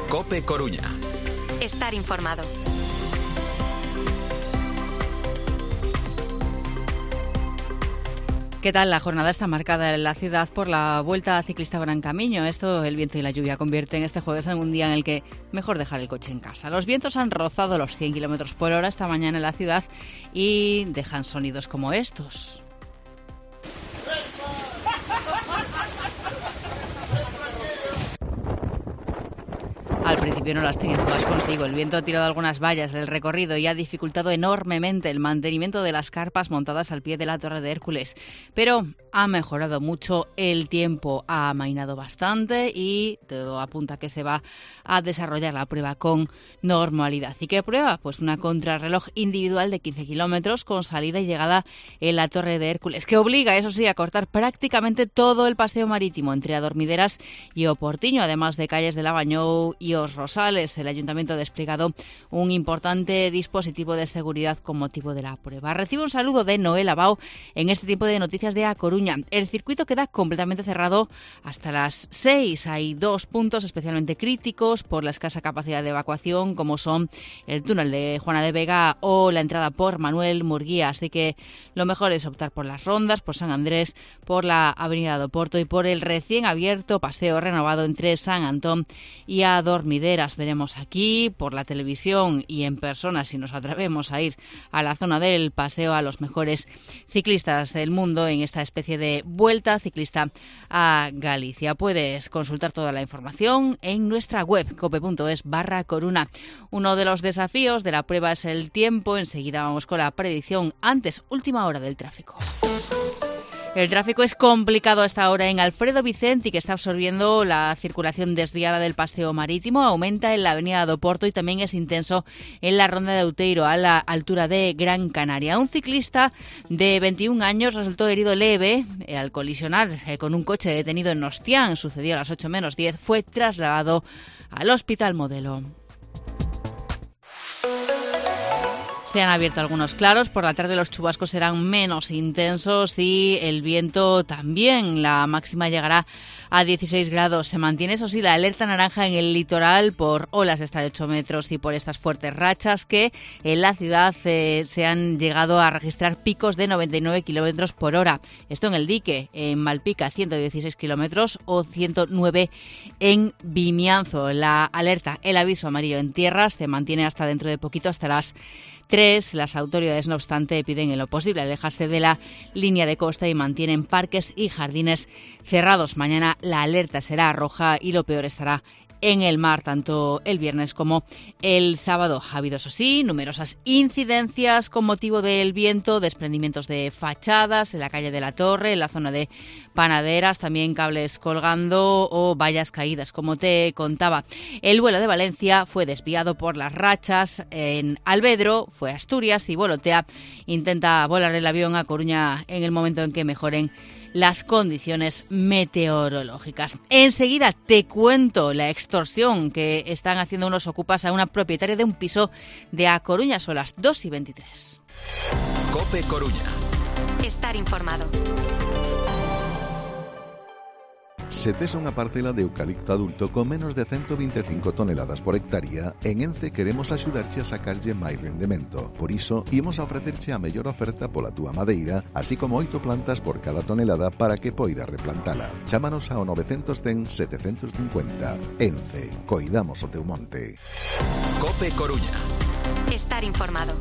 COPE Coruña. Estar informado. ¿Qué tal? La jornada está marcada en la ciudad por la Vuelta Ciclista Gran Camino. Esto, el viento y la lluvia, convierten este jueves en un día en el que mejor dejar el coche en casa. Los vientos han rozado los 100 km por hora esta mañana en la ciudad y dejan sonidos como estos. Al principio no las tenía todas consigo. El viento ha tirado algunas vallas del recorrido y ha dificultado enormemente el mantenimiento de las carpas montadas al pie de la Torre de Hércules. Pero ha mejorado mucho el tiempo, ha amainado bastante y todo apunta a que se va a desarrollar la prueba con normalidad. ¿Y qué prueba? Pues una contrarreloj individual de 15 kilómetros con salida y llegada en la Torre de Hércules, que obliga, eso sí, a cortar prácticamente todo el paseo marítimo entre Adormideras y O Portiño, además de calles de Lavañou y Os Rosales. El Ayuntamiento ha desplegado un importante dispositivo de seguridad con motivo de la prueba. Recibe un saludo de Noel Abao en este tiempo de noticias de A Coruña. El circuito queda completamente cerrado hasta las 6. Hay dos puntos especialmente críticos por la escasa capacidad de evacuación, como son el túnel de Juana de Vega o la entrada por Manuel Murguía. Así que lo mejor es optar por las rondas, por San Andrés, por la Avenida do Porto y por el recién abierto paseo renovado entre San Antón y Adormideras. Veremos aquí por la televisión y en persona, si nos atrevemos a ir a la zona del paseo, a los mejores ciclistas del mundo en esta especie de Vuelta Ciclista a Galicia. Puedes consultar toda la información en nuestra web cope.es/Coruna. Uno de los desafíos de la prueba es el tiempo. Enseguida vamos con la predicción. Antes, última hora del tráfico. El tráfico es complicado a esta hora en Alfredo Vicente, que está absorbiendo la circulación desviada del paseo marítimo. Aumenta en la avenida do Porto y también es intenso en la ronda de Outeiro, a la altura de Gran Canaria. Un ciclista de 21 años resultó herido leve al colisionar con un coche detenido en Nostián. Sucedió a las 8 menos 10. Fue trasladado al Hospital Modelo. Se han abierto algunos claros. Por la tarde los chubascos serán menos intensos y el viento también. La máxima llegará a 16 grados. Se mantiene, eso sí, la alerta naranja en el litoral por olas de hasta de 8 metros y por estas fuertes rachas que en la ciudad se han llegado a registrar picos de 99 kilómetros por hora. Esto en el dique, en Malpica 116 kilómetros o 109 en Vimianzo. La alerta, el aviso amarillo en tierras se mantiene hasta dentro de poquito, hasta las 3. Las autoridades, no obstante, piden en lo posible alejarse de la línea de costa y mantienen parques y jardines cerrados. Mañana la alerta será roja y lo peor estará en el mar, tanto el viernes como el sábado. Ha habido, eso sí, numerosas incidencias con motivo del viento, desprendimientos de fachadas en la calle de la Torre, en la zona de Panaderas, también cables colgando o vallas caídas, como te contaba. El vuelo de Valencia fue desviado por las rachas. En Alvedro fue a Asturias y Volotea intenta volar el avión a Coruña en el momento en que mejoren las condiciones meteorológicas. Enseguida te cuento la extorsión que están haciendo unos ocupas a una propietaria de un piso de A Coruña. Son las 2:23. COPE Coruña. Estar informado. Se tes unha parcela de eucalipto adulto con menos de 125 toneladas por hectárea, en Ence queremos axudarche a sacarlle máis rendemento. Por iso, imos a ofrecerche a mellor oferta pola túa madeira, así como 8 plantas por cada tonelada para que poidas replantala. Chámanos ao 910 750. Ence, coidamos o teu monte. COPE Coruña. Estar informado.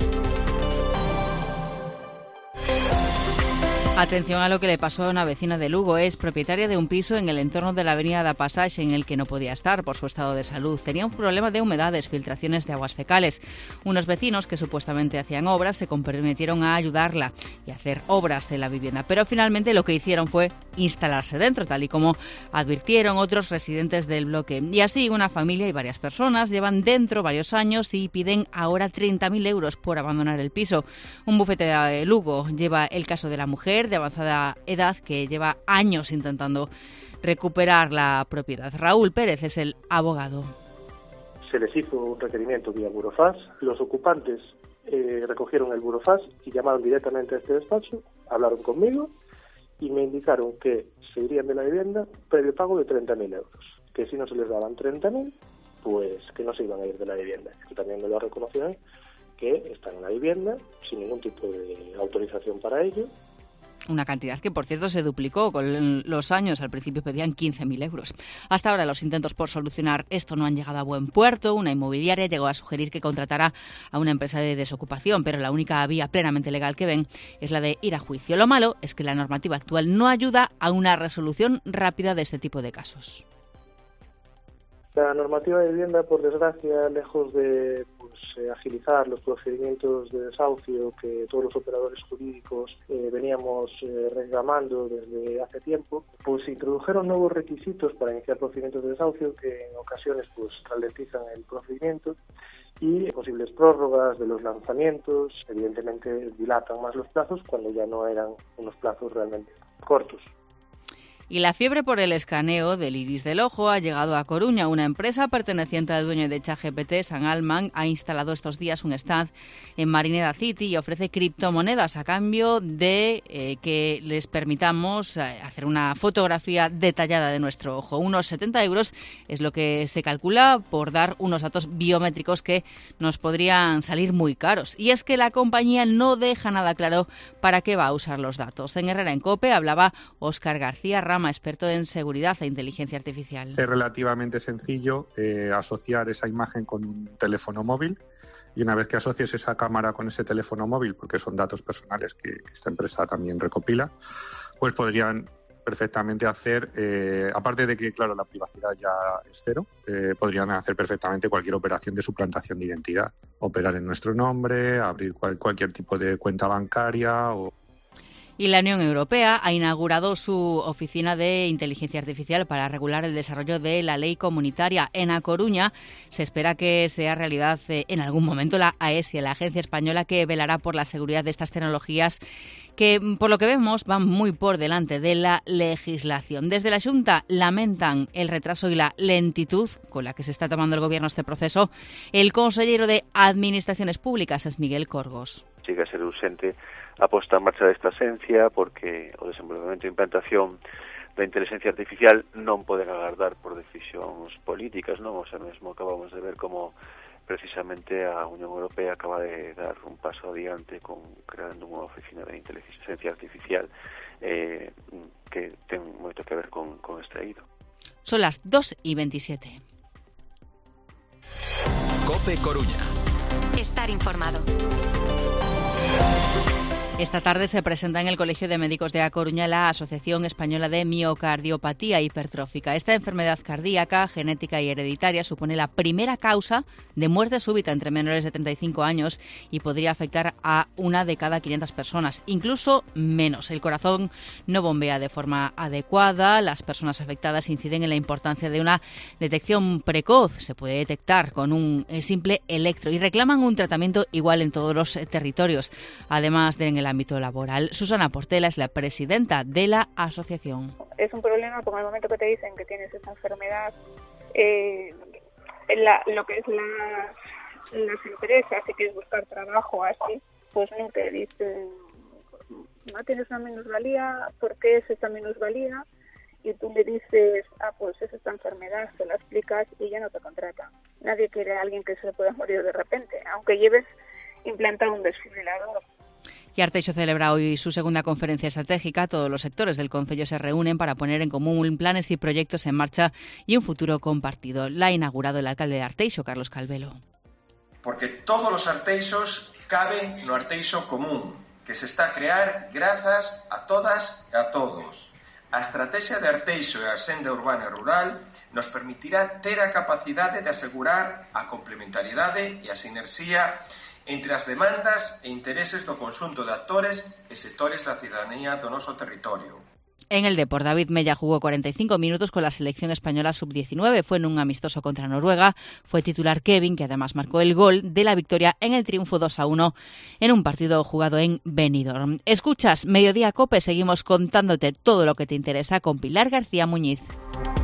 Atención a lo que le pasó a una vecina de Lugo. Es propietaria de un piso en el entorno de la avenida da Pasaxe en el que no podía estar por su estado de salud. Tenía un problema de humedades, filtraciones de aguas fecales. Unos vecinos que supuestamente hacían obras se comprometieron a ayudarla y a hacer obras de la vivienda, pero finalmente lo que hicieron fue instalarse dentro, tal y como advirtieron otros residentes del bloque. Y así una familia y varias personas llevan dentro varios años y piden ahora 30.000 euros por abandonar el piso. Un bufete de Lugo lleva el caso de la mujer de avanzada edad que lleva años intentando recuperar la propiedad. Raúl Pérez es el abogado. Se les hizo un requerimiento vía Burofax. Los ocupantes recogieron el Burofax y llamaron directamente a este despacho, hablaron conmigo y me indicaron que se irían de la vivienda previo pago de 30.000 euros, que si no se les daban 30.000 pues que no se iban a ir de la vivienda. Él también me lo reconoció, que están en la vivienda sin ningún tipo de autorización para ello. Una cantidad que, por cierto, se duplicó con los años. Al principio pedían 15.000 euros. Hasta ahora los intentos por solucionar esto no han llegado a buen puerto. Una inmobiliaria llegó a sugerir que contratara a una empresa de desocupación, pero la única vía plenamente legal que ven es la de ir a juicio. Lo malo es que la normativa actual no ayuda a una resolución rápida de este tipo de casos. La normativa de vivienda, por desgracia, lejos de agilizar los procedimientos de desahucio que todos los operadores jurídicos veníamos reclamando desde hace tiempo, pues introdujeron nuevos requisitos para iniciar procedimientos de desahucio que en ocasiones ralentizan el procedimiento, y posibles prórrogas de los lanzamientos evidentemente dilatan más los plazos cuando ya no eran unos plazos realmente cortos. Y la fiebre por el escaneo del iris del ojo ha llegado a Coruña. Una empresa perteneciente al dueño de ChatGPT, San Alman, ha instalado estos días un stand en Marineda City y ofrece criptomonedas a cambio de que les permitamos hacer una fotografía detallada de nuestro ojo. Unos 70 euros es lo que se calcula por dar unos datos biométricos que nos podrían salir muy caros. Y es que la compañía no deja nada claro para qué va a usar los datos. En Herrera en COPE hablaba Óscar García Rama, experto en seguridad e inteligencia artificial. Es relativamente sencillo asociar esa imagen con un teléfono móvil, y una vez que asocies esa cámara con ese teléfono móvil, porque son datos personales que esta empresa también recopila, pues podrían perfectamente hacer, aparte de que, claro, la privacidad ya es cero, podrían hacer perfectamente cualquier operación de suplantación de identidad, operar en nuestro nombre, abrir cualquier tipo de cuenta bancaria o... Y la Unión Europea ha inaugurado su oficina de inteligencia artificial para regular el desarrollo de la ley comunitaria. En A Coruña se espera que sea realidad en algún momento la AESIA, la agencia española que velará por la seguridad de estas tecnologías que, por lo que vemos, van muy por delante de la legislación. Desde la Xunta lamentan el retraso y la lentitud con la que se está tomando el Gobierno este proceso. El consellero de Administraciones Públicas es Miguel Corgos. Chega a ser urxente a posta en marcha desta axencia porque o desenvolvemento e implantación da inteligencia artificial non poden agardar por decisións políticas, non? O sea, mesmo acabamos de ver como precisamente a Unión Europea acaba de dar un paso adiante con creando unha oficina de inteligencia artificial que ten moito que ver con este eido. Son las 2:27. COPE Coruña. Estar informado. Esta tarde se presenta en el Colegio de Médicos de A Coruña la Asociación Española de Miocardiopatía Hipertrófica. Esta enfermedad cardíaca, genética y hereditaria supone la primera causa de muerte súbita entre menores de 35 años y podría afectar a una de cada 500 personas, incluso menos. El corazón no bombea de forma adecuada. Las personas afectadas inciden en la importancia de una detección precoz. Se puede detectar con un simple electro y reclaman un tratamiento igual en todos los territorios, además de en el ámbito laboral. Susana Portela es la presidenta de la asociación. Es un problema porque en el momento que te dicen que tienes esta enfermedad, lo que es las empresas, si quieres buscar trabajo así, pues no te dicen, no tienes una minusvalía, ¿por qué es esta minusvalía? Y tú le dices, pues es esta enfermedad, se la explicas y ya no te contrata. Nadie quiere a alguien que se le pueda morir de repente, aunque lleves implantado un desfibrilador. Y Arteixo celebra hoy su segunda conferencia estratégica. Todos los sectores del concello se reúnen para poner en común planes y proyectos en marcha y un futuro compartido. La ha inaugurado el alcalde de Arteixo, Carlos Calvelo. Porque todos os arteixos caben no Arteixo común, que se está a crear grazas a todas e a todos. A estrategia de Arteixo e a Axenda Urbana e Rural nos permitirá ter a capacidade de asegurar a complementariedade e a sinerxía entre as demandas e intereses do conxunto de actores e sectores da cidadanía do noso territorio. En el Depor, David Mella jugó 45 minutos con la selección española sub-19. Fue en un amistoso contra Noruega. Fue titular Kevin, que además marcó el gol de la victoria en el triunfo 2-1 en un partido jugado en Benidorm. Escuchas Mediodía COPE. Seguimos contándote todo lo que te interesa con Pilar García Muñiz.